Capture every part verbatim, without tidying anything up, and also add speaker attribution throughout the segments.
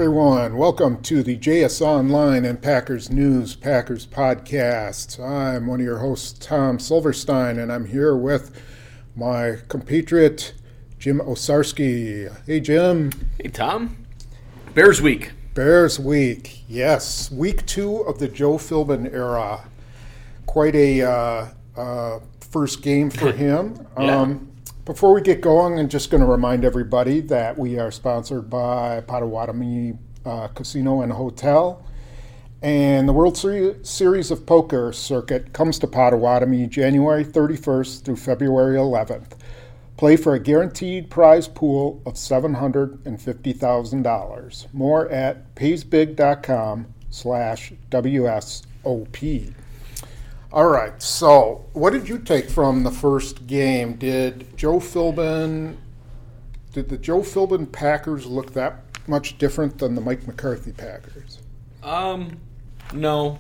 Speaker 1: everyone. Welcome to the J S Online and Packers News Packers podcast. I'm one of your hosts, Tom Silverstein, and I'm here with my compatriot, Jim Osarski. Hey, Jim.
Speaker 2: Hey, Tom. Bears Week.
Speaker 1: Bears Week, yes. Week two of the Joe Philbin era. Quite a uh, uh, first game for him.
Speaker 2: yeah.
Speaker 1: Um, Before we get going, I'm just going to remind everybody that we are sponsored by Potawatomi uh, Casino and Hotel. And the World Series of Poker circuit comes to Potawatomi January thirty-first through February eleventh. Play for a guaranteed prize pool of seven hundred fifty thousand dollars. More at paysbig.com slash WSOP. All right, so what did you take from the first game? Did Joe Philbin, did the Joe Philbin Packers look that much different than the Mike McCarthy Packers?
Speaker 2: Um, no.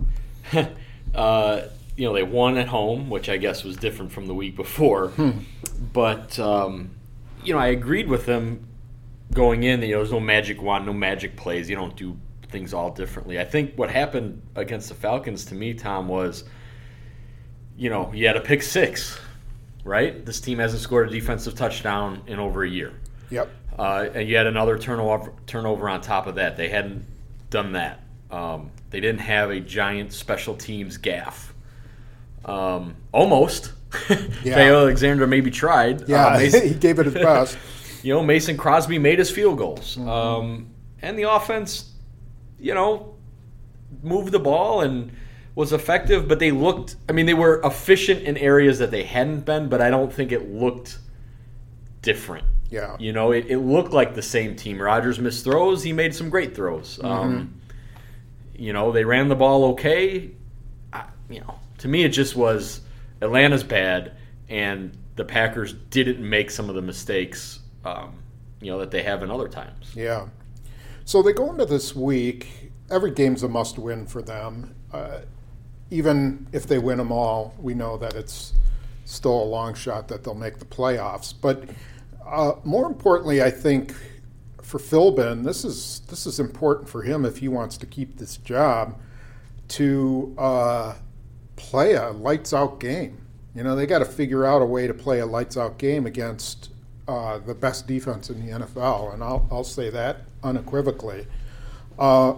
Speaker 2: uh, you know, they won at home, which I guess was different from the week before.
Speaker 1: Hmm.
Speaker 2: But, um, you know, I agreed with them going in that, you know, there's no magic wand, no magic plays. You don't do things all differently. I think what happened against the Falcons to me, Tom, was, you know, you had a pick six, right? This team hasn't scored a defensive touchdown in over a year.
Speaker 1: Yep.
Speaker 2: Uh, and you had another turnover turnover on top of that. They hadn't done that. Um, they didn't have a giant special teams gaffe. Um, almost.
Speaker 1: Yeah.
Speaker 2: Theo Alexander maybe tried.
Speaker 1: Yeah,
Speaker 2: uh, Mason,
Speaker 1: he gave it his best.
Speaker 2: You know, Mason Crosby made his field goals.
Speaker 1: Mm-hmm.
Speaker 2: Um, and the offense, you know, moved the ball and was effective, but they looked, I mean, they were efficient in areas that they hadn't been, but I don't think it looked different.
Speaker 1: Yeah.
Speaker 2: You know, it, it looked like the same team. Rodgers missed throws. He made some great throws.
Speaker 1: Mm-hmm.
Speaker 2: Um, you know, they ran the ball okay. I, you know, to me, it just was Atlanta's bad, and the Packers didn't make some of the mistakes, um, you know, that they have in other times.
Speaker 1: Yeah. So they go into this week, every game's a must-win for them. Uh, even if they win them all, we know that it's still a long shot that they'll make the playoffs. But uh, more importantly, I think for Philbin, this is this is important for him if he wants to keep this job, to uh, play a lights-out game. You know, they got to figure out a way to play a lights-out game against uh, the best defense in the N F L, and I'll, I'll say that unequivocally. Uh,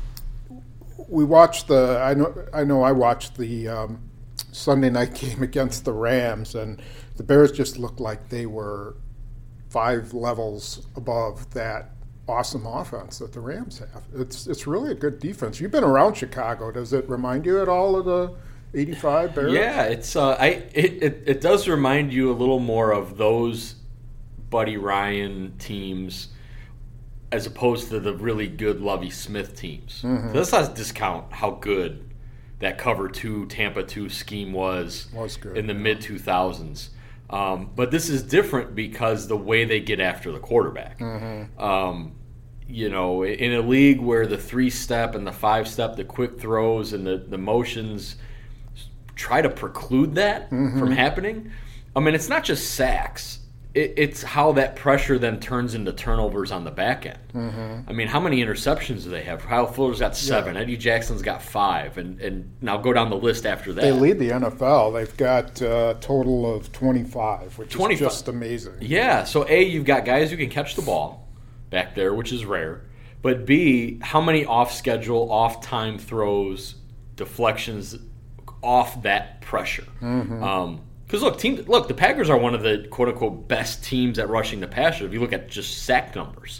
Speaker 1: we watched the. I know. I know. I watched the um, Sunday night game against the Rams, and the Bears just looked like they were five levels above that awesome offense that the Rams have. It's it's really a good defense. You've been around Chicago. Does it remind you at all of the eighty-five Bears?
Speaker 2: Yeah, it's. Uh, I. It, it. It does remind you a little more of those Buddy Ryan teams, as opposed to the really good Lovie Smith teams.
Speaker 1: Mm-hmm.
Speaker 2: So let's not discount how good that cover two, Tampa two scheme was,
Speaker 1: was good,
Speaker 2: in the
Speaker 1: yeah.
Speaker 2: mid two thousands. Um, but this is different because the way they get after the quarterback.
Speaker 1: Mm-hmm.
Speaker 2: Um, you know, in a league where the three-step and the five-step, the quick throws and the, the motions try to preclude that
Speaker 1: mm-hmm.
Speaker 2: from happening. I mean, it's not just sacks. It's how that pressure then turns into turnovers on the back end.
Speaker 1: Mm-hmm.
Speaker 2: I mean, how many interceptions do they have? Kyle Fuller's got seven.
Speaker 1: Yeah.
Speaker 2: Eddie Jackson's got five. And, and now go down the list after that.
Speaker 1: They lead the N F L. They've got a total of twenty-five, which
Speaker 2: twenty-five.
Speaker 1: is just amazing.
Speaker 2: Yeah. So, A, you've got guys who can catch the ball back there, which is rare. But, B, how many off-schedule, off-time throws, deflections off that pressure?
Speaker 1: Mm-hmm.
Speaker 2: Um Because look, team, look, the Packers are one of the quote unquote best teams at rushing the passer if you look at just sack numbers.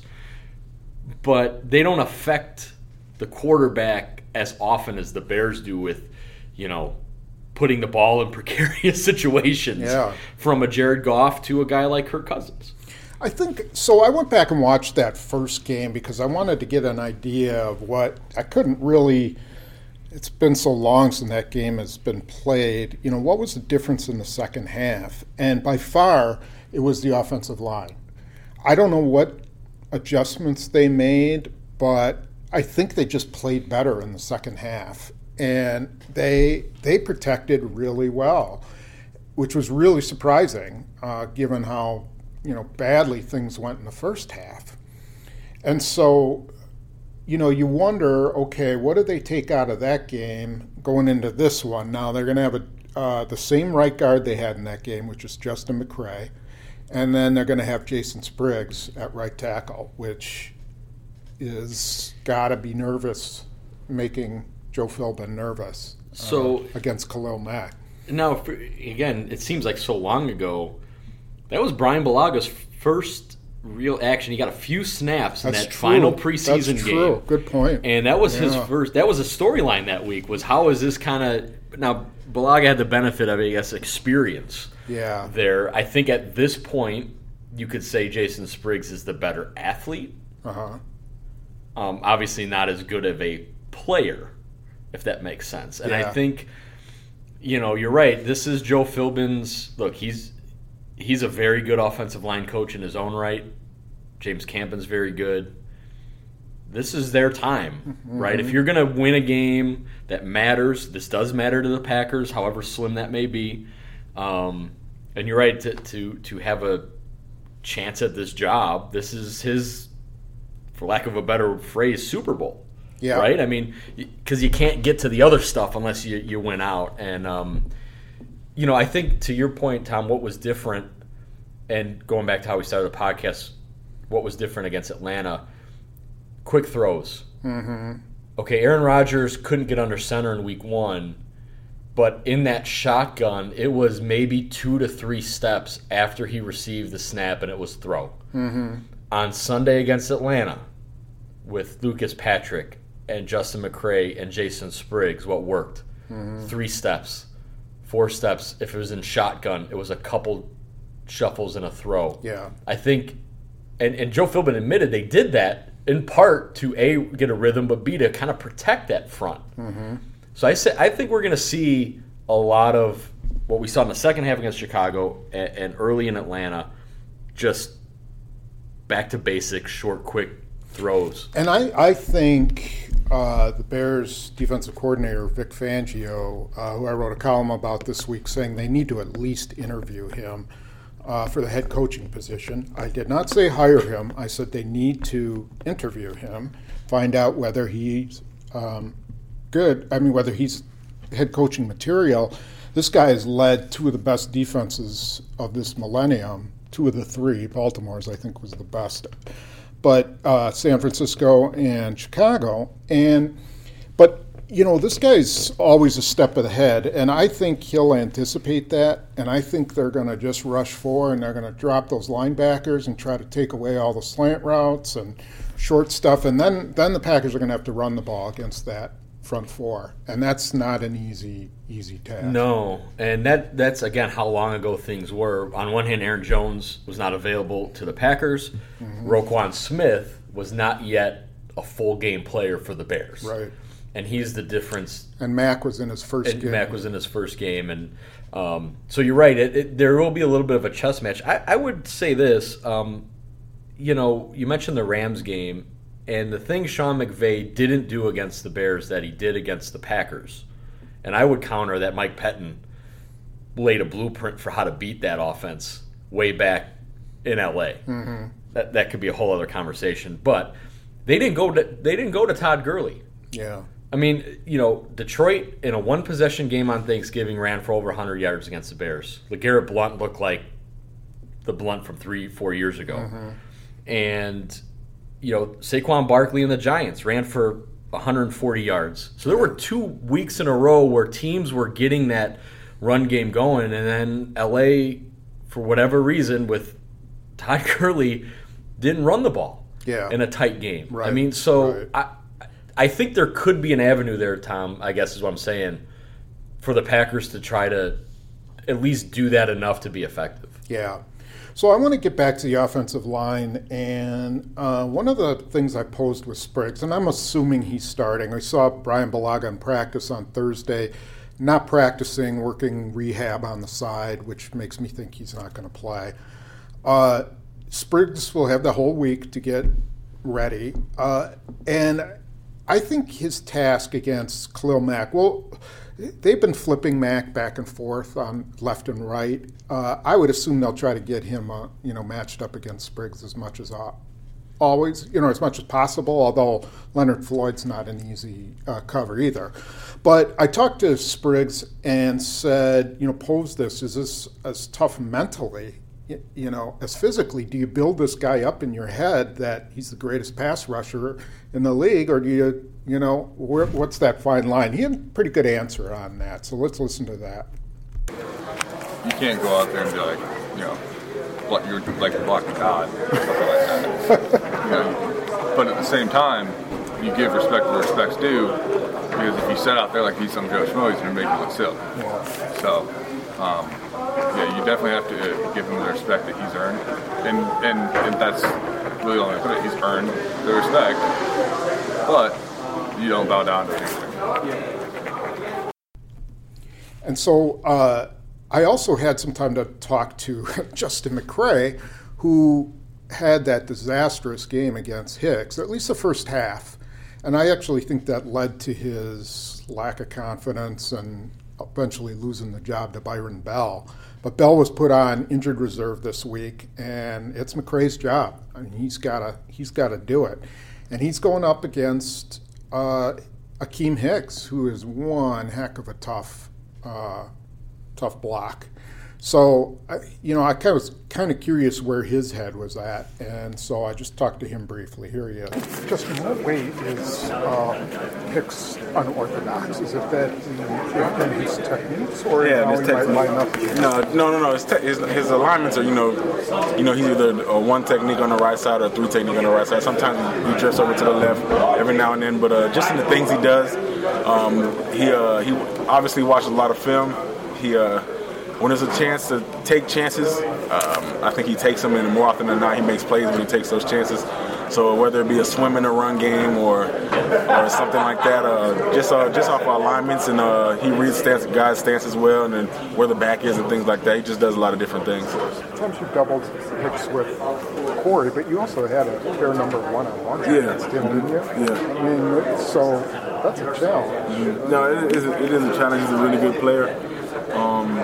Speaker 2: But they don't affect the quarterback as often as the Bears do with, you know, putting the ball in precarious situations.
Speaker 1: Yeah.
Speaker 2: From a Jared Goff to a guy like Kirk Cousins.
Speaker 1: I think so. I went back and watched that first game because I wanted to get an idea of what I couldn't really. It's been so long since that game has been played. You know, what was the difference in the second half? And by far, it was the offensive line. I don't know what adjustments they made, but I think they just played better in the second half. And they they protected really well, which was really surprising, uh, given how, you know, badly things went in the first half. And so you know, you wonder, okay, what do they take out of that game going into this one? Now they're going to have a, uh, the same right guard they had in that game, which is Justin McCray, and then they're going to have Jason Spriggs at right tackle, which is got to be nervous, making Joe Philbin nervous.
Speaker 2: So
Speaker 1: uh, against Khalil Mack.
Speaker 2: Now, for, again, it seems like so long ago. That was Brian Balaga's first real action. He got a few snaps in
Speaker 1: That's
Speaker 2: that
Speaker 1: true.
Speaker 2: final preseason
Speaker 1: That's
Speaker 2: game.
Speaker 1: true. Good point.
Speaker 2: And that was
Speaker 1: Yeah.
Speaker 2: his first. That was a storyline that week. Was how is this kind of now? Balaga had the benefit of, I guess, experience.
Speaker 1: Yeah.
Speaker 2: There, I think at this point, you could say Jason Spriggs is the better athlete.
Speaker 1: Uh huh.
Speaker 2: Um, obviously, not as good of a player, if that makes sense. And
Speaker 1: Yeah.
Speaker 2: I think, you know, you're right. This is Joe Philbin's. Look, he's he's a very good offensive line coach in his own right. James Campen's very good. This is their time,
Speaker 1: Mm-hmm.
Speaker 2: right? If you're going to win a game that matters, this does matter to the Packers, however slim that may be. Um, and you're right, to, to to have a chance at this job, this is his, for lack of a better phrase, Super Bowl.
Speaker 1: Yeah.
Speaker 2: Right? I mean, because you can't get to the other stuff unless you, you win out. And, um, you know, I think to your point, Tom, what was different, and going back to how we started the podcast, what was different against Atlanta, quick throws.
Speaker 1: Mm-hmm.
Speaker 2: Okay, Aaron Rodgers couldn't get under center in week one, but in that shotgun, it was maybe two to three steps after he received the snap, and it was throw.
Speaker 1: Mm-hmm.
Speaker 2: On Sunday against Atlanta, with Lucas Patrick and Justin McCray and Jason Spriggs, what worked?
Speaker 1: Mm-hmm.
Speaker 2: Three steps, four steps. If it was in shotgun, it was a couple shuffles and a throw.
Speaker 1: Yeah.
Speaker 2: I think, and, and Joe Philbin admitted they did that in part to A, get a rhythm, but B, to kind of protect that front.
Speaker 1: Mm-hmm.
Speaker 2: So I say I think we're going to see a lot of what we saw in the second half against Chicago and, and early in Atlanta, just back to basics, short, quick throws.
Speaker 1: And I, I think uh, the Bears defensive coordinator, Vic Fangio, uh, who I wrote a column about this week, saying they need to at least interview him uh, for the head coaching position. I did not say hire him. I said they need to interview him, find out whether he's um, good. I mean, whether he's head coaching material. This guy has led two of the best defenses of this millennium, two of the three. Baltimore's, I think, was the best. But uh, San Francisco and Chicago. And but, you know, this guy's always a step ahead, and I think he'll anticipate that, and I think they're going to just rush forward, and they're going to drop those linebackers and try to take away all the slant routes and short stuff, and then, then the Packers are going to have to run the ball against that front four, and that's not an easy easy task.
Speaker 2: No, and that that's, again, how long ago things were. On one hand, Aaron Jones was not available to the Packers. Mm-hmm. Roquan Smith was not yet a full game player for the Bears.
Speaker 1: Right.
Speaker 2: And he's the difference.
Speaker 1: And Mack was in his first
Speaker 2: and
Speaker 1: game.
Speaker 2: Mack was in his first game. And um, so you're right. It, it, there will be a little bit of a chess match. I, I would say this. Um, you know, you mentioned the Rams game. And the thing Sean McVay didn't do against the Bears that he did against the Packers. And I would counter that Mike Pettin laid a blueprint for how to beat that offense way back in L A.
Speaker 1: Mm-hmm.
Speaker 2: That that could be a whole other conversation. But they didn't go to they didn't go to Todd Gurley.
Speaker 1: Yeah.
Speaker 2: I mean, you know, Detroit in a one possession game on Thanksgiving ran for over one hundred yards against the Bears. LeGarrette Blount looked like the Blount from three, four years ago.
Speaker 1: Mm-hmm.
Speaker 2: And you know, Saquon Barkley and the Giants ran for one hundred forty yards. So there were two weeks in a row where teams were getting that run game going, and then L A, for whatever reason, with Todd Gurley, didn't run the ball
Speaker 1: yeah.
Speaker 2: in a tight game.
Speaker 1: Right.
Speaker 2: I mean, so
Speaker 1: right.
Speaker 2: I, I think there could be an avenue there, Tom, I guess is what I'm saying, for the Packers to try to at least do that enough to be effective.
Speaker 1: Yeah. So I want to get back to the offensive line, and uh, one of the things I posed with Spriggs, and I'm assuming he's starting. I saw Brian Balaga in practice on Thursday, not practicing, working rehab on the side, which makes me think he's not going to play. Uh, Spriggs will have the whole week to get ready, uh, and I think his task against Khalil Mack, well, they've been flipping Mack back and forth on left and right. Uh, I would assume they'll try to get him, uh, you know, matched up against Spriggs as much as always, you know, as much as possible, although Leonard Floyd's not an easy uh, cover either. But I talked to Spriggs and said, you know, pose this, is this as tough mentally, you know, as physically? Do you build this guy up in your head that he's the greatest pass rusher in the league, or do you, you know, where, what's that fine line? He had a pretty good answer on that, so let's listen to that.
Speaker 3: You can't go out there and be like, you know, like you're like a block of God, or something like that. You know, but at the same time, you give respect where respect's due, because if you set out there like he's some Joe Schmo, he's going to make you look silly. Yeah. So, um, yeah, you definitely have to give him the respect that he's earned, and and, and that's really all I put it. He's earned the respect, but you don't bow down to anything.
Speaker 1: And so uh, I also had some time to talk to Justin McCray, who had that disastrous game against Hicks, at least the first half. And I actually think that led to his lack of confidence and eventually losing the job to Byron Bell. But Bell was put on injured reserve this week, and it's McCray's job. I mean, he's gotta he's gotta do it. And he's going up against uh, Akeem Hicks, who is one heck of a tough uh, tough block. So, I, you know, I kind of was kind of curious where his head was at, and so I just talked to him briefly. Here he is. Just in what way is uh, Hicks unorthodox? Is it that in, in his techniques, or
Speaker 4: yeah,
Speaker 1: how
Speaker 4: his
Speaker 1: he might
Speaker 4: technique.
Speaker 1: line up?
Speaker 4: No, no, no, no. His, te- his his alignments are, you know, you know, he's either a one technique on the right side or three technique on the right side. Sometimes he drifts over to the left every now and then, but uh, just in the things he does, um, he uh, he obviously watched a lot of film. He uh, When there's a chance to take chances, um, I think he takes them, and more often than not, he makes plays when he takes those chances. So whether it be a swim in a run game or or something like that, uh, just uh, just off our alignments, and uh, he reads stance, guys' stances well, and then where the back is and things like that. He just does a lot of different things.
Speaker 1: Sometimes you doubled Hicks with Corey, but you also had a fair number of one-on-ones
Speaker 4: Yeah.
Speaker 1: against him, didn't you?
Speaker 4: Yeah.
Speaker 1: I mean, so that's a challenge.
Speaker 4: No, it is, it is a challenge. He's a really good player. Um,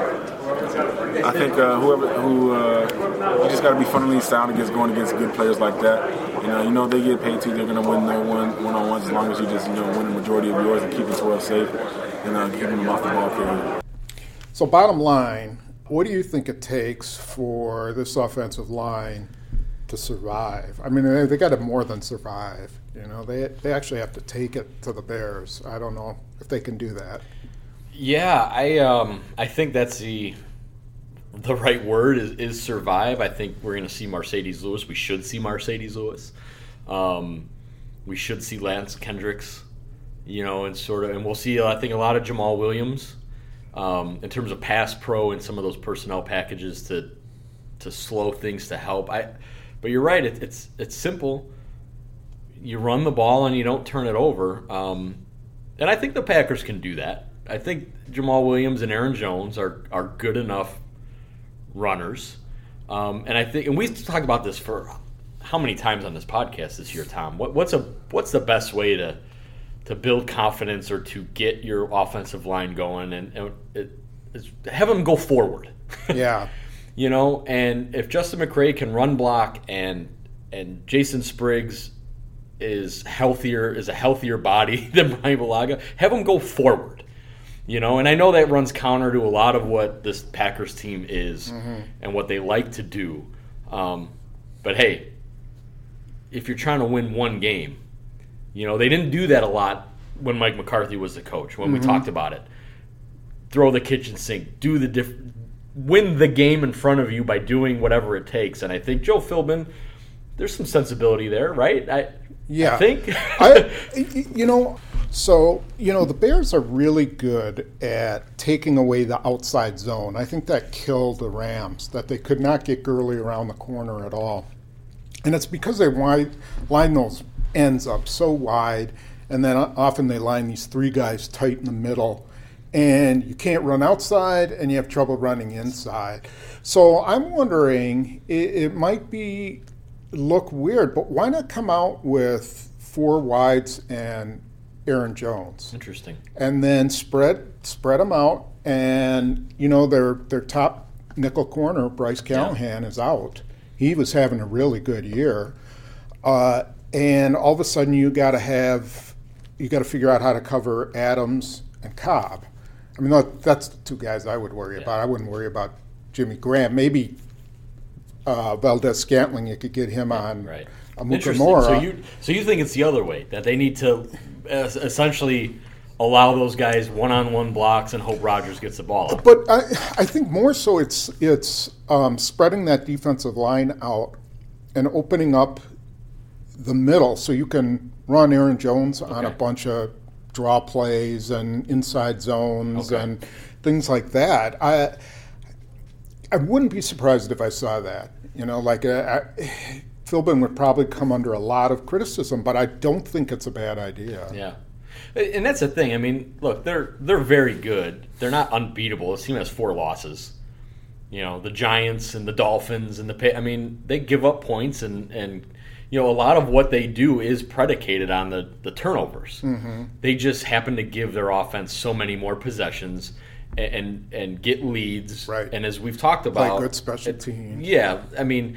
Speaker 4: I think uh, whoever who uh, you just got to be fundamentally sound against going against good players like that. You know, you know they get paid too. They're going to win their one one on ones as long as you just you know win the majority of yours and keep the twelve safe and uh, keeping them off the ball carrier.
Speaker 1: So, bottom line, what do you think it takes for this offensive line to survive? I mean, they, they got to more than survive. You know, they they actually have to take it to the Bears. I don't know if they can do that.
Speaker 2: Yeah, I um, I think that's the the right word is, is survive. I think we're going to see Mercedes Lewis. We should see Mercedes Lewis. Um, we should see Lance Kendricks. You know, and sort of, and we'll see. I think a lot of Jamal Williams um, in terms of pass pro and some of those personnel packages to to slow things to help. I, but you're right. It, it's it's simple. You run the ball and you don't turn it over. Um, and I think the Packers can do that. I think Jamal Williams and Aaron Jones are, are good enough runners. Um, and I think, and we've talked about this for how many times on this podcast this year, Tom? What, what's a what's the best way to to build confidence or to get your offensive line going and, and it, it's, have them go forward?
Speaker 1: Yeah.
Speaker 2: You know, and if Justin McCray can run block and and Jason Spriggs is healthier, is a healthier body than Brian Bulaga, have him go forward. You know, and I know that runs counter to a lot of what this Packers team is mm-hmm. and what they like to do. Um, but hey, if you're trying to win one game, you know, they didn't do that a lot when Mike McCarthy was the coach, when mm-hmm. we talked about it. Throw the kitchen sink, do the diff- win the game in front of you by doing whatever it takes. And I think Joe Philbin, there's some sensibility there, right? I,
Speaker 1: yeah.
Speaker 2: I think.
Speaker 1: I, you know, so, you know, the Bears are really good at taking away the outside zone. I think that killed the Rams, that they could not get Gurley around the corner at all. And it's because they wide, line those ends up so wide, and then often they line these three guys tight in the middle, and you can't run outside, and you have trouble running inside. So I'm wondering, it, it might be look weird, but why not come out with four wides and Aaron Jones?
Speaker 2: Interesting.
Speaker 1: And then spread spread them out, and you know their their top nickel corner, Bryce Callahan, yeah. is out. He was having a really good year. Uh, and all of a sudden, you got to have you got to figure out how to cover Adams and Cobb. I mean, that, that's the two guys I would worry
Speaker 2: Yeah.
Speaker 1: about. I wouldn't worry about Jimmy Graham. Maybe uh, Valdez Scantling, you could get him on
Speaker 2: Right.
Speaker 1: Amukamura.
Speaker 2: Interesting. So you so you think it's the other way, that they need to uh, essentially allow those guys one-on-one blocks and hope Rodgers gets the ball up.
Speaker 1: But I, I think more so it's it's um, spreading that defensive line out and opening up the middle so you can run Aaron Jones on a
Speaker 2: Okay.
Speaker 1: bunch of draw plays and inside zones
Speaker 2: Okay.
Speaker 1: and things like that. I I wouldn't be surprised if I saw that. You know, like uh, I, Philbin would probably come under a lot of criticism, but I don't think it's a bad idea.
Speaker 2: Yeah. And that's the thing. I mean, look, they're they're very good. They're not unbeatable. This team has four losses. You know, the Giants and the Dolphins and the Pa- I mean, they give up points, and, and you know, a lot of what they do is predicated on the, the turnovers. Mm-hmm. They just happen to give their offense so many more possessions and and, and get leads.
Speaker 1: Right.
Speaker 2: And as we've talked about,
Speaker 1: Play good special
Speaker 2: it-
Speaker 1: teams.
Speaker 2: Yeah, I mean,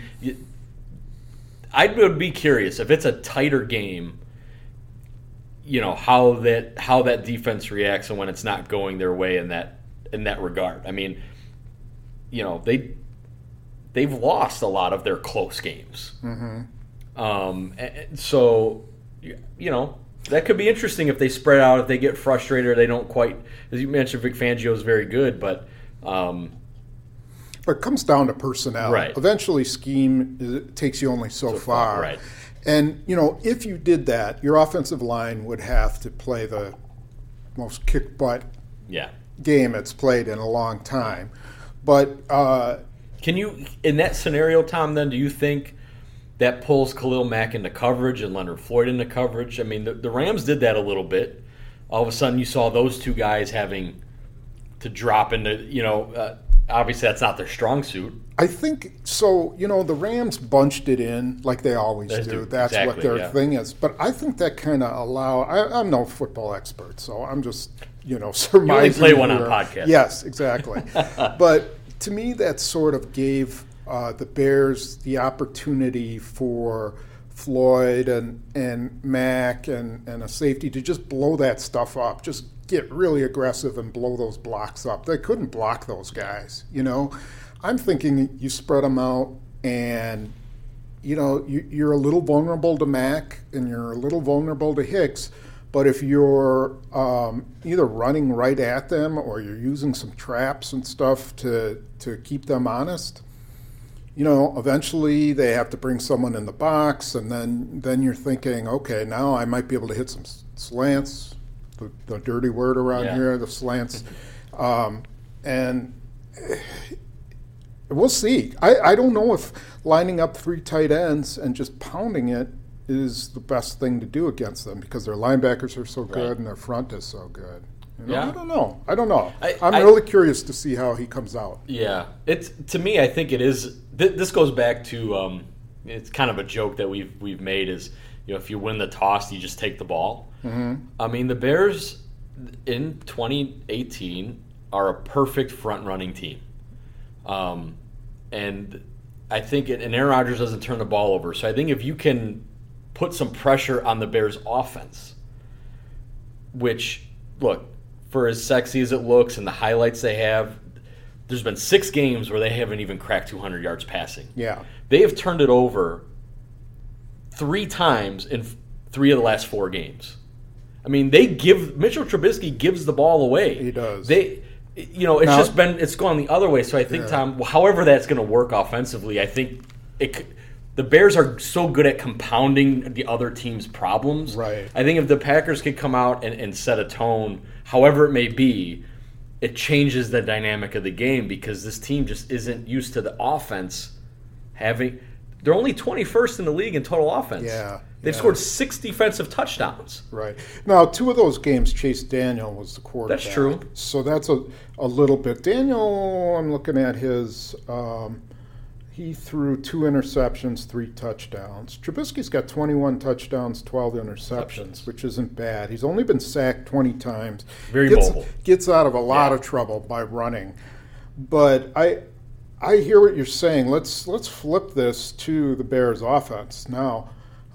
Speaker 2: I would be curious if it's a tighter game. You know how that how that defense reacts and when it's not going their way in that in that regard. I mean, you know they they've lost a lot of their close games. Mm-hmm. Um, and so you know that could be interesting if they spread out, if they get frustrated, or they don't quite. As you mentioned, Vic Fangio is very good, but um,
Speaker 1: But it comes down to personnel.
Speaker 2: Right.
Speaker 1: Eventually, scheme is, takes you only so,
Speaker 2: So
Speaker 1: far.
Speaker 2: far, right.
Speaker 1: And, you know, if you did that, your offensive line would have to play the most kick-butt
Speaker 2: yeah.
Speaker 1: game it's played in a long time. But uh,
Speaker 2: Can you, in that scenario, Tom, then, do you think that pulls Khalil Mack into coverage and Leonard Floyd into coverage? I mean, the, the Rams did that a little bit. All of a sudden, you saw those two guys having to drop into, you know, uh, obviously that's not their strong suit.
Speaker 1: I think so. You know, the Rams bunched it in like they always
Speaker 2: They
Speaker 1: do.
Speaker 2: do,
Speaker 1: That's what
Speaker 2: exactly,
Speaker 1: their
Speaker 2: yeah.
Speaker 1: thing is. But I think that kind of allow. I, I'm no football expert, so I'm just you know surmising.
Speaker 2: play one on
Speaker 1: here.
Speaker 2: podcast.
Speaker 1: Yes, exactly. But to me, that sort of gave uh, the Bears the opportunity for Floyd and and Mack and and a safety to just blow that stuff up. Just get really aggressive and blow those blocks up. They couldn't block those guys, you know. I'm thinking you spread them out, and you know you, you're a little vulnerable to Mack, and you're a little vulnerable to Hicks. But if you're um, either running right at them or you're using some traps and stuff to to keep them honest, you know, eventually they have to bring someone in the box, and then then you're thinking, okay, now I might be able to hit some slants. The, the dirty word around
Speaker 2: Yeah.
Speaker 1: here, the slants, um, and. We'll see. I, I don't know if lining up three tight ends and just pounding it is the best thing to do against them because their linebackers are so good
Speaker 2: Right.
Speaker 1: and their front is so good. You know,
Speaker 2: Yeah.
Speaker 1: I don't know. I don't know.
Speaker 2: I-
Speaker 1: I'm
Speaker 2: I-
Speaker 1: really curious to see how he comes out.
Speaker 2: Yeah, it's to me. I think it is. Th- this goes back to um, it's kind of a joke that we've we've made is you know if you win the toss, you just take the ball. Mm-hmm. I mean, the Bears in twenty eighteen are a perfect front running team, um, and I think it, and Aaron Rodgers doesn't turn the ball over. So I think if you can put some pressure on the Bears offense, which look. For as sexy as it looks and the highlights they have, there's been six games where they haven't even cracked two hundred yards passing.
Speaker 1: Yeah.
Speaker 2: They have turned it over three times in f- three of the last four games. I mean, they give Mitchell Trubisky gives the ball away.
Speaker 1: He does.
Speaker 2: They, you know, it's
Speaker 1: Now-
Speaker 2: just been it's gone the other way. So I think
Speaker 1: Yeah.
Speaker 2: Tom, however that's going to work offensively, I think it. c- The Bears are so good at compounding the other team's problems.
Speaker 1: Right.
Speaker 2: I think if the Packers could come out and, and set a tone, however it may be, it changes the dynamic of the game because this team just isn't used to the offense having. They're only twenty-first in the league in total offense.
Speaker 1: Yeah,
Speaker 2: They've
Speaker 1: yeah.
Speaker 2: scored six defensive touchdowns.
Speaker 1: Right. Now, two of those games, Chase Daniel was the quarterback.
Speaker 2: That's true.
Speaker 1: So that's a, a little bit. Daniel, I'm looking at his, um, he threw two interceptions, three touchdowns. Trubisky's got twenty-one touchdowns, twelve interceptions,
Speaker 2: Interceptions.
Speaker 1: which isn't bad. He's only been sacked twenty times.
Speaker 2: Very
Speaker 1: gets,
Speaker 2: mobile.
Speaker 1: Gets out of a lot
Speaker 2: Yeah.
Speaker 1: of trouble by running. But I I hear what you're saying. Let's let's flip this to the Bears offense. Now,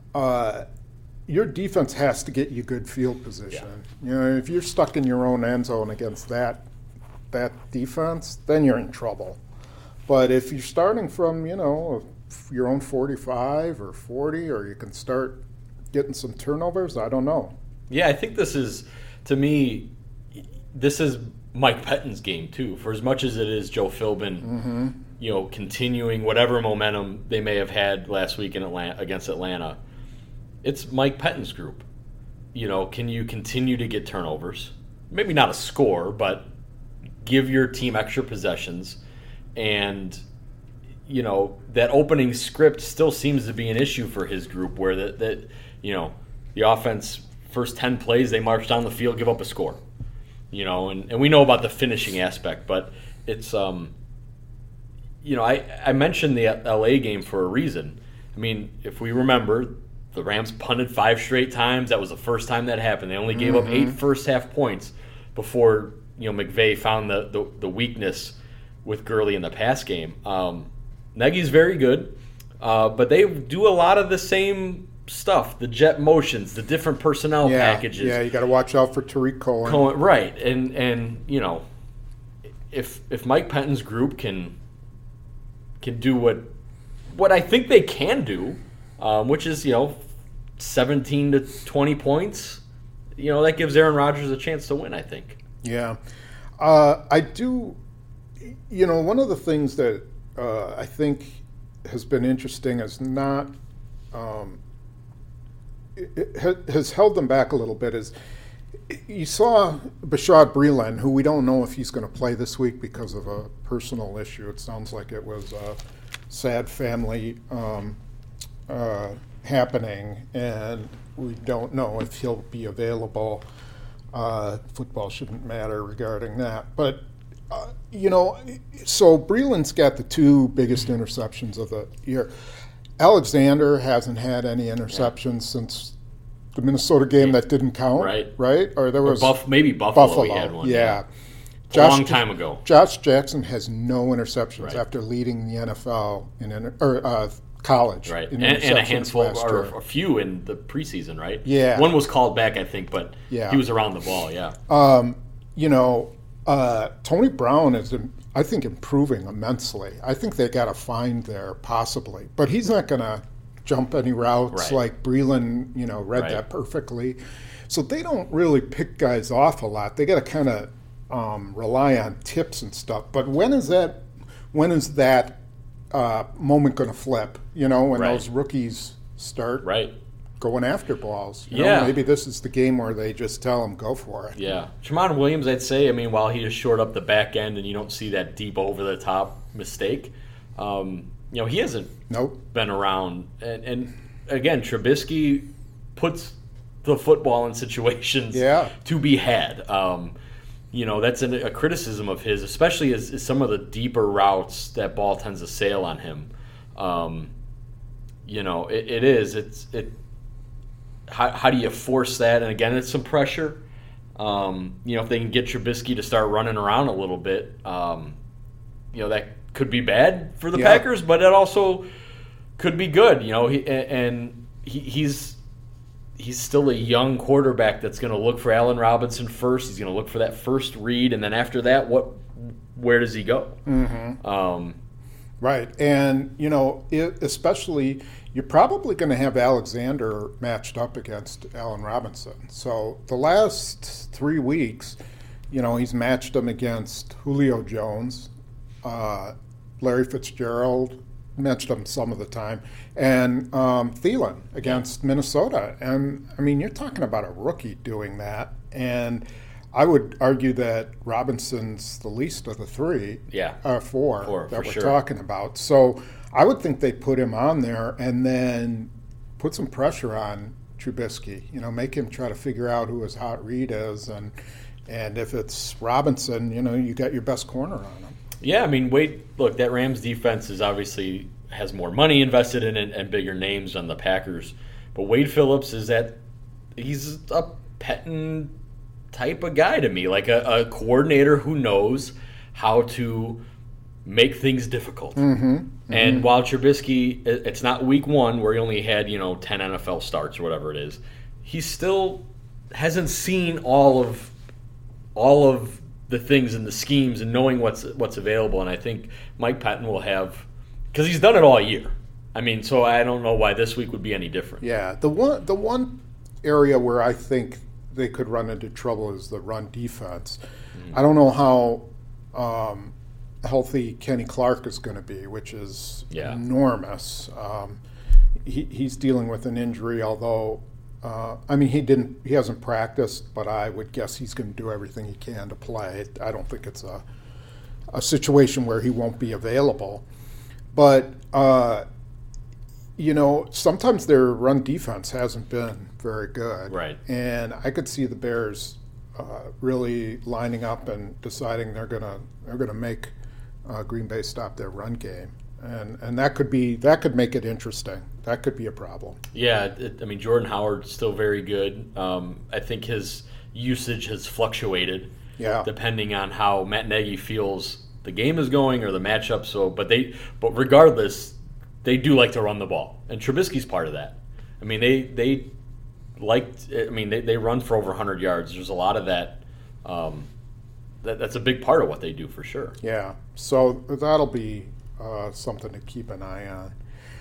Speaker 1: uh, your defense has to get you good field position. Yeah. You know, if you're stuck in your own end zone against that that defense, then you're in trouble. But if you're starting from, you know, your own forty-five or forty, or you can start getting some turnovers, I don't know.
Speaker 2: Yeah, I think this is, to me, this is Mike Pettine's game too. For as much as it is Joe Philbin, mm-hmm. you know, continuing whatever momentum they may have had last week in Atlanta against Atlanta, it's Mike Pettine's group. You know, can you continue to get turnovers? Maybe not a score, but give your team extra possessions. And, you know, that opening script still seems to be an issue for his group, where that, that you know, the offense, first ten plays, they march down the field, give up a score. You know, and, and we know about the finishing aspect, but it's, um, you know, I, I mentioned the L A game for a reason. I mean, if we remember, the Rams punted five straight times. That was the first time that happened. They only gave mm-hmm. up eight first half points before, you know, McVay found the, the, the weakness with Gurley in the pass game. Um, Nagy's very good, uh, but they do a lot of the same stuff, the jet motions, the different personnel
Speaker 1: yeah,
Speaker 2: packages.
Speaker 1: Yeah, you got to watch out for Tariq Cohen.
Speaker 2: Cohen. Right, and and you know, if if Mike Pettine's group can can do what what I think they can do, um, which is, you know, seventeen to twenty points, you know, that gives Aaron Rodgers a chance to win, I think.
Speaker 1: Yeah, uh, I do. You know, one of the things that uh, I think has been interesting is not. Um, It has held them back a little bit. Is you saw Bashaud Breeland, who we don't know if he's going to play this week because of a personal issue. It sounds like it was a sad family um, uh, happening, and we don't know if he'll be available. Uh, football shouldn't matter regarding that. But, uh, you know, so Breeland's got the two biggest interceptions of the year. Alexander hasn't had any interceptions yeah. since the Minnesota game that didn't count,
Speaker 2: right?
Speaker 1: Right? Or there was
Speaker 2: or Buff, maybe Buffalo.
Speaker 1: Buffalo.
Speaker 2: He had one,
Speaker 1: yeah,
Speaker 2: yeah.
Speaker 1: Josh,
Speaker 2: a long time ago.
Speaker 1: Josh Jackson has no interceptions
Speaker 2: right.
Speaker 1: after leading the N F L in inter, or uh, college,
Speaker 2: right?
Speaker 1: In
Speaker 2: and, and a handful or a few in the preseason, right?
Speaker 1: Yeah,
Speaker 2: one was called back, I think, but
Speaker 1: yeah.
Speaker 2: he was around the ball. Yeah.
Speaker 1: Um, you know, uh, Tony Brown is. I think improving immensely. I think they got a find there possibly, but he's not going to jump any routes
Speaker 2: right.
Speaker 1: like Breeland, you know, read
Speaker 2: right.
Speaker 1: that perfectly. So they don't really pick guys off a lot. They got to kind of um, rely on tips and stuff. But when is that? When is that uh, moment going to flip? You know, when
Speaker 2: right.
Speaker 1: those rookies start
Speaker 2: right.
Speaker 1: going after balls. You
Speaker 2: yeah,
Speaker 1: know, maybe this is the game where they just tell them go for it.
Speaker 2: Yeah, Tramon Williams, I'd say. I mean, while he just shored up the back end, and you don't see that deep over the top mistake. Um, You know, he hasn't
Speaker 1: nope.
Speaker 2: been around. And, and again, Trubisky puts the football in situations
Speaker 1: yeah.
Speaker 2: to be had. Um, you know, that's an, a criticism of his, especially as, as some of the deeper routes that ball tends to sail on him. Um, you know, it, it is. It's it. How, how do you force that? And again, it's some pressure. Um, you know, if they can get Trubisky to start running around a little bit, um, you know, that could be bad for the
Speaker 1: yeah.
Speaker 2: Packers, but it also could be good. You know, he, and he, he's he's still a young quarterback that's going to look for Allen Robinson first. He's going to look for that first read, and then after that, what? Where does he go?
Speaker 1: Mm-hmm.
Speaker 2: Um,
Speaker 1: right, and you know, it, especially you're probably going to have Alexander matched up against Allen Robinson. So the last three weeks, you know, he's matched him against Julio Jones. Uh, Larry Fitzgerald, mentioned him some of the time, and um, Thielen against Minnesota. And, I mean, you're talking about a rookie doing that. And I would argue that Robinson's the least of the three,
Speaker 2: yeah,
Speaker 1: uh, four,
Speaker 2: four
Speaker 1: that we're
Speaker 2: sure.
Speaker 1: talking about. So I would think they'd put him on there and then put some pressure on Trubisky, you know, make him try to figure out who his hot read is. And, and if it's Robinson, you know, you got your best corner on him.
Speaker 2: Yeah, I mean, Wade, look, that Rams defense is obviously has more money invested in it and bigger names than the Packers. But Wade Phillips is that he's a Pettine type of guy to me, like a, a coordinator who knows how to make things difficult.
Speaker 1: Mm-hmm. Mm-hmm.
Speaker 2: And while Trubisky, it's not week one where he only had, you know, ten N F L starts or whatever it is, he still hasn't seen all of all of the things and the schemes and knowing what's what's available. And I think Mike Pettine will have, because he's done it all year. I mean, so I don't know why this week would be any different.
Speaker 1: Yeah, the one the one area where I think they could run into trouble is the run defense. Mm-hmm. I don't know how um, healthy Kenny Clark is going to be, which is
Speaker 2: yeah.
Speaker 1: enormous. Um, he, he's dealing with an injury, although uh, I mean he didn't he hasn't practiced, but I would guess he's going to do everything he can to play. I don't think it's a a situation where he won't be available, but. Uh, You know, sometimes their run defense hasn't been very good.
Speaker 2: Right.
Speaker 1: And I could see the Bears uh, really lining up and deciding they're gonna they're gonna make uh, Green Bay stop their run game, and and that could be that could make it interesting. That could be a problem.
Speaker 2: Yeah, it, I mean Jordan Howard's still very good. Um, I think his usage has fluctuated.
Speaker 1: Yeah.
Speaker 2: Depending on how Matt Nagy feels the game is going or the matchup. So, but they but regardless. They do like to run the ball, and Trubisky's part of that. I mean, they they like. I mean, they, they run for over one hundred yards. There's a lot of that, um, that. That's a big part of what they do for sure.
Speaker 1: Yeah, so that'll be uh, something to keep an eye on.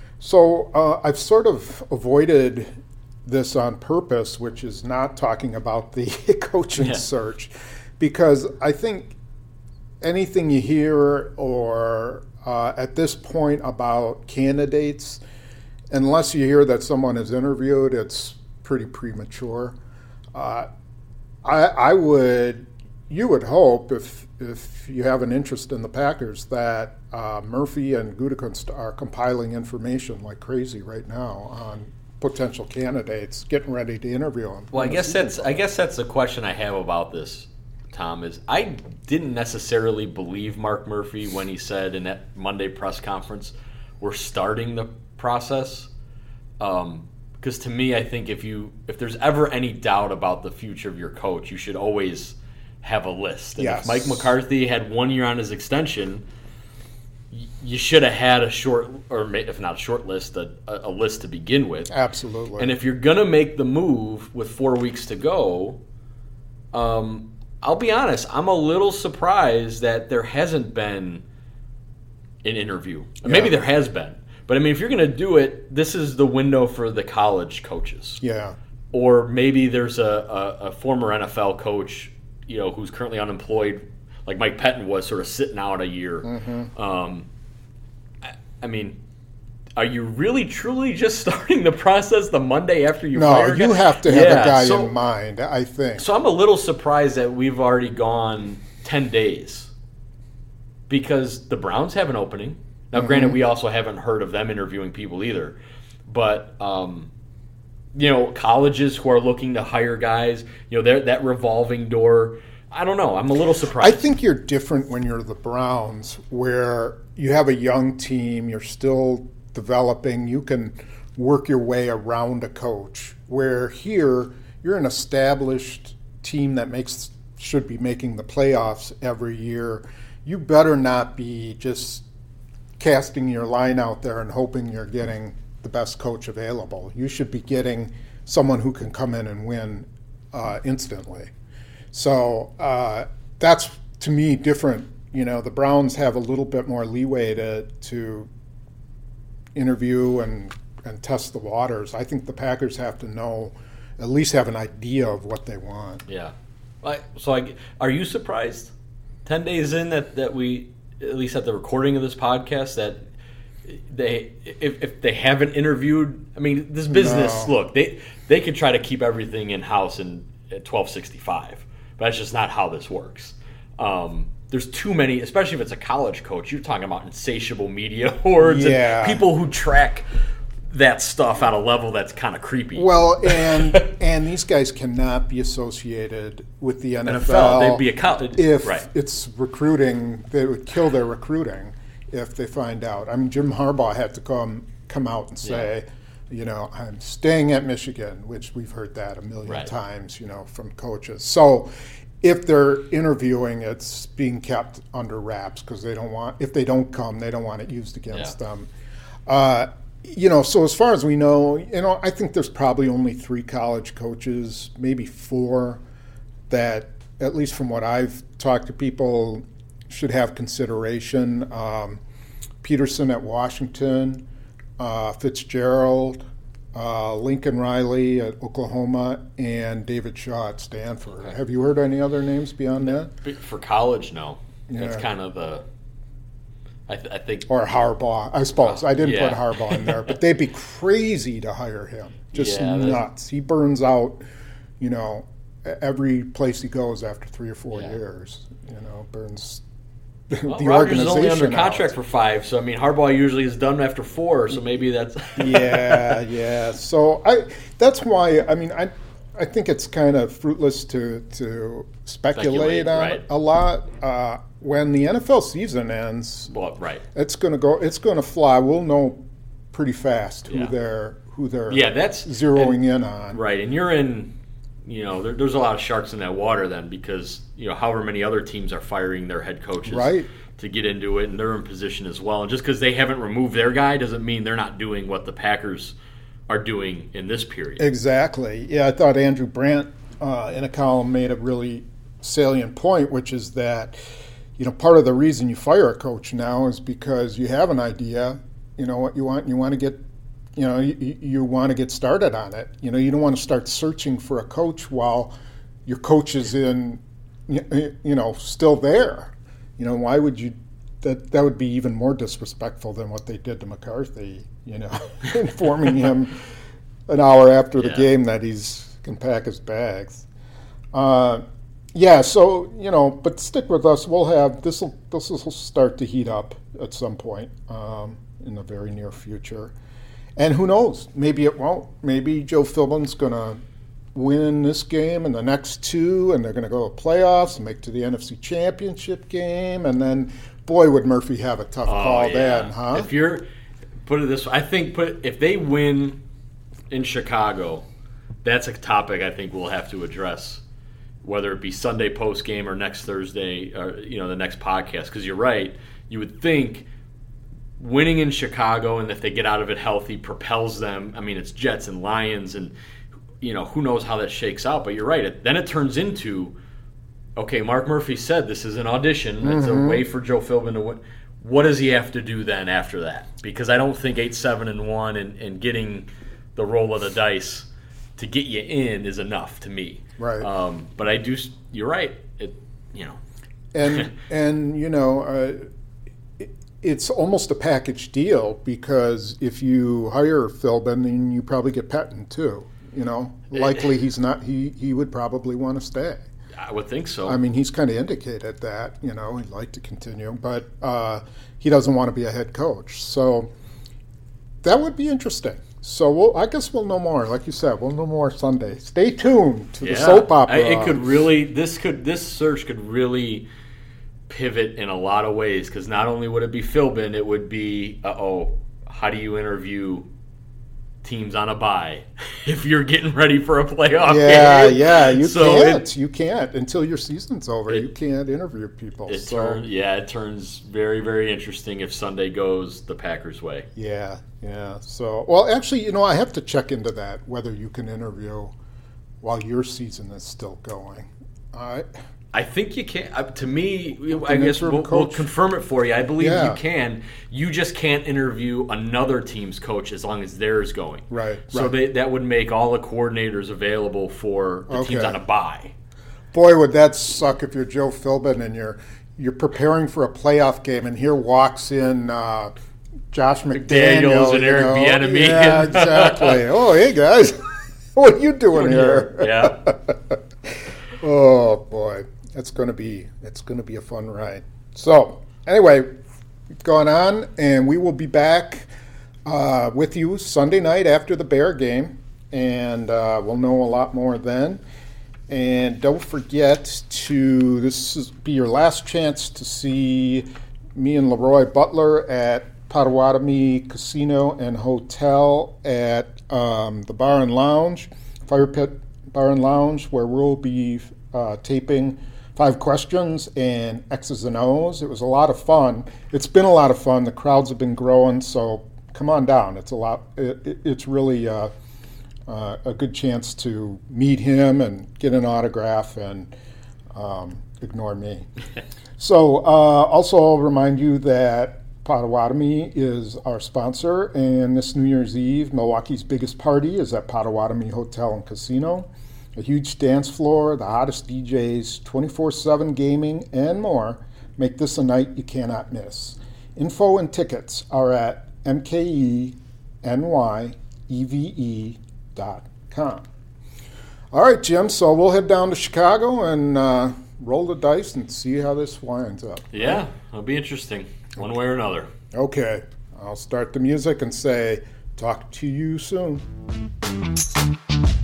Speaker 1: So uh, I've sort of avoided this on purpose, which is not talking about the coaching
Speaker 2: Yeah.
Speaker 1: search, because I think anything you hear or Uh, at this point about candidates, unless you hear that someone is interviewed, it's pretty premature. Uh, I, I would, you would hope if if you have an interest in the Packers that uh, Murphy and Gutekunst are compiling information like crazy right now on potential candidates, getting ready to interview them.
Speaker 2: Well, I guess that's I guess that's the question I have about this, Tom, is I didn't necessarily believe Mark Murphy when he said in that Monday press conference, we're starting the process. Um, because to me, I think if you if there's ever any doubt about the future of your coach, you should always have a list. And
Speaker 1: yes.
Speaker 2: if Mike McCarthy had one year on his extension, y- you should have had a short, or if not a short list, a, a list to begin with.
Speaker 1: Absolutely.
Speaker 2: And if you're going to make the move with four weeks to go, um, I'll be honest, I'm a little surprised that there hasn't been an interview.
Speaker 1: Yeah.
Speaker 2: Maybe there has been. But, I mean, if you're going to do it, this is the window for the college coaches.
Speaker 1: Yeah.
Speaker 2: Or maybe there's a, a, a former N F L coach, you know, who's currently unemployed, like Mike Pettine was, sort of sitting out a year.
Speaker 1: Mm-hmm.
Speaker 2: Um, I, I mean, are you really, truly just starting the process the Monday after you
Speaker 1: no,
Speaker 2: fire?
Speaker 1: No, you
Speaker 2: guy?
Speaker 1: have to have
Speaker 2: yeah,
Speaker 1: a guy
Speaker 2: so,
Speaker 1: in mind, I think.
Speaker 2: So I'm a little surprised that we've already gone ten days because the Browns have an opening. Now, mm-hmm. granted, we also haven't heard of them interviewing people either. But, um, you know, colleges who are looking to hire guys, you know, that revolving door, I don't know. I'm a little surprised.
Speaker 1: I think you're different when you're the Browns, where you have a young team, you're still developing, you can work your way around a coach. Where here, you're an established team that makes should be making the playoffs every year. You better not be just casting your line out there and hoping you're getting the best coach available. You should be getting someone who can come in and win uh, instantly. So uh, that's, to me, different. You know, the Browns have a little bit more leeway to to interview and, and test the waters. I think the Packers have to know, at least have an idea of what they want.
Speaker 2: Yeah. So I, are you surprised, ten days in, that, that we, at least at the recording of this podcast, that they if, if they haven't interviewed, I mean, this business,
Speaker 1: no.
Speaker 2: look, they they could try to keep everything in-house in at twelve sixty-five, but that's just not how this works. Um, there's too many, especially if it's a college coach, you're talking about insatiable media hordes
Speaker 1: yeah.
Speaker 2: and people who track that stuff on a level that's kind of creepy.
Speaker 1: Well, and and these guys cannot be associated with the N F L.
Speaker 2: N F L, they'd be a college.
Speaker 1: If
Speaker 2: right.
Speaker 1: it's recruiting, they would kill their recruiting if they find out. I mean, Jim Harbaugh had to come come out and say, yeah. you know, I'm staying at Michigan, which we've heard that a million
Speaker 2: right.
Speaker 1: times, you know, from coaches. So if they're interviewing, it's being kept under wraps because they don't want, if they don't come, they don't want it used against
Speaker 2: Yeah.
Speaker 1: them. Uh, you know, so as far as we know, you know, I think there's probably only three college coaches, maybe four, that, at least from what I've talked to people, should have consideration. Um, Peterson at Washington, uh, Fitzgerald, uh, Lincoln Riley at Oklahoma, and David Shaw at Stanford.
Speaker 2: Okay.
Speaker 1: Have you heard any other names beyond that?
Speaker 2: For college, no. That's
Speaker 1: Yeah.
Speaker 2: kind of the. I, th- I think.
Speaker 1: Or Harbaugh, I suppose. I didn't
Speaker 2: Yeah.
Speaker 1: put Harbaugh in there, but they'd be crazy to hire him. Just
Speaker 2: Yeah, that-
Speaker 1: nuts. He burns out, you know, every place he goes after three or four
Speaker 2: Yeah.
Speaker 1: years. You know, burns
Speaker 2: Well,
Speaker 1: the
Speaker 2: Rodgers is
Speaker 1: organization
Speaker 2: only under
Speaker 1: out.
Speaker 2: contract for five, so I mean Harbaugh usually is done after four, so maybe that's.
Speaker 1: yeah, yeah. So I that's why I mean I I think it's kind of fruitless to to speculate,
Speaker 2: Speculate,
Speaker 1: on
Speaker 2: right.
Speaker 1: it a lot. Uh, when the N F L season ends,
Speaker 2: Well, right.
Speaker 1: it's going to go. It's going to fly. We'll know pretty fast who
Speaker 2: Yeah.
Speaker 1: they're who they're
Speaker 2: Yeah, that's
Speaker 1: zeroing
Speaker 2: and-
Speaker 1: in on.
Speaker 2: Right, and you're in. You know, there, there's a lot of sharks in that water then because you know however many other teams are firing their head coaches
Speaker 1: Right.
Speaker 2: to get into it, and they're in position as well. And just because they haven't removed their guy doesn't mean they're not doing what the Packers are doing in this period.
Speaker 1: Exactly. Yeah, I thought Andrew Brandt uh, in a column made a really salient point, which is that, you know, part of the reason you fire a coach now is because you have an idea, you know, what you want, you want to get, you know, you, you want to get started on it. You know, you don't want to start searching for a coach while your coach is in, you know, still there. You know, why would you? That that would be even more disrespectful than what they did to McCarthy. You know, informing him an hour after the
Speaker 2: Yeah.
Speaker 1: game that he's can pack his bags. Uh, yeah, so you know, but stick with us. We'll have this. Will this will start to heat up at some point um, in the very near future, and who knows? Maybe it won't. Maybe Joe Philbin's going to win this game and the next two, and they're going to go to playoffs and make to the N F C Championship game, and then boy, would Murphy have a tough
Speaker 2: Oh,
Speaker 1: call
Speaker 2: yeah.
Speaker 1: then, huh?
Speaker 2: If you're put it this way, I think put if they win in Chicago, that's a topic I think we'll have to address, whether it be Sunday post game or next Thursday, or you know the next podcast. Because you're right, you would think winning in Chicago and if they get out of it healthy propels them. I mean, it's Jets and Lions and. You know, who knows how that shakes out, but you're right. It, then it turns into, okay, Mark Murphy said this is an audition. It's
Speaker 1: Mm-hmm.
Speaker 2: a way for Joe Philbin to win. What does he have to do then after that? Because I don't think eight seven and one and, and getting the roll of the dice to get you in is enough to me.
Speaker 1: Right.
Speaker 2: Um, but I do. You're right. It. You know.
Speaker 1: and and you know, uh, it, it's almost a package deal because if you hire Philbin, then you probably get Pettine too. You know, likely he's not. He he would probably want to stay.
Speaker 2: I would think so.
Speaker 1: I mean, he's kind of indicated that. You know, he'd like to continue, but uh, he doesn't want to be a head coach. So that would be interesting. So we'll, I guess we'll know more. Like you said, we'll know more Sunday. Stay tuned to the soap opera.
Speaker 2: I, it could really. This could. This search could really pivot in a lot of ways because not only would it be Philbin, it would be uh oh. How do you interview teams on a bye if you're getting ready for a playoff
Speaker 1: Yeah,
Speaker 2: game?
Speaker 1: yeah, you
Speaker 2: So
Speaker 1: can't.
Speaker 2: It,
Speaker 1: you can't until your season's over.
Speaker 2: It-
Speaker 1: you can't interview people.
Speaker 2: it
Speaker 1: so
Speaker 2: turn, yeah, it turns very, very interesting if Sunday goes the Packers' way.
Speaker 1: yeah, yeah. So well, actually, you know, I have to check into that whether you can interview while your season is still going. I
Speaker 2: I think you can. Uh, to me, I
Speaker 1: an
Speaker 2: guess
Speaker 1: interim
Speaker 2: we'll, we'll
Speaker 1: coach?
Speaker 2: confirm it for you. I believe
Speaker 1: Yeah.
Speaker 2: you can. You just can't interview another team's coach as long as theirs going.
Speaker 1: Right,
Speaker 2: So
Speaker 1: right.
Speaker 2: They, that would make all the coordinators available for the teams
Speaker 1: Okay.
Speaker 2: on a bye.
Speaker 1: boy, would that suck if you're Joe Philbin and you're you're preparing for a playoff game, and here walks in uh, Josh McDaniels
Speaker 2: McDaniels and
Speaker 1: you
Speaker 2: Eric
Speaker 1: know?
Speaker 2: Bieniemy.
Speaker 1: Yeah, exactly. Oh, hey guys, what are you doing here?
Speaker 2: Yeah.
Speaker 1: Oh boy, that's gonna be it's gonna be a fun ride. So anyway, we've gone on, and we will be back uh, with you Sunday night after the Bear game, and uh, we'll know a lot more then. And don't forget to this is be your last chance to see me and Leroy Butler at Potawatomi Casino and Hotel at um, the Bar and Lounge, Fire Pit Bar and Lounge, where we'll be uh, taping five questions and X's and O's. It was a lot of fun. It's been a lot of fun. The crowds have been growing, so come on down. It's a lot. It, it, it's really uh, uh, a good chance to meet him and get an autograph and um, ignore me. So uh, also I'll remind you that Potawatomi is our sponsor, and this New Year's Eve, Milwaukee's biggest party is at Potawatomi Hotel and Casino. A huge dance floor, the hottest D Js, twenty-four seven gaming, and more make this a night you cannot miss. Info and tickets are at m k e n y e v e dot com. All right, Jim, so we'll head down to Chicago and uh, roll the dice and see how this winds up.
Speaker 2: Yeah, it'll be interesting, one way or another.
Speaker 1: Okay, I'll start the music and say, talk to you soon.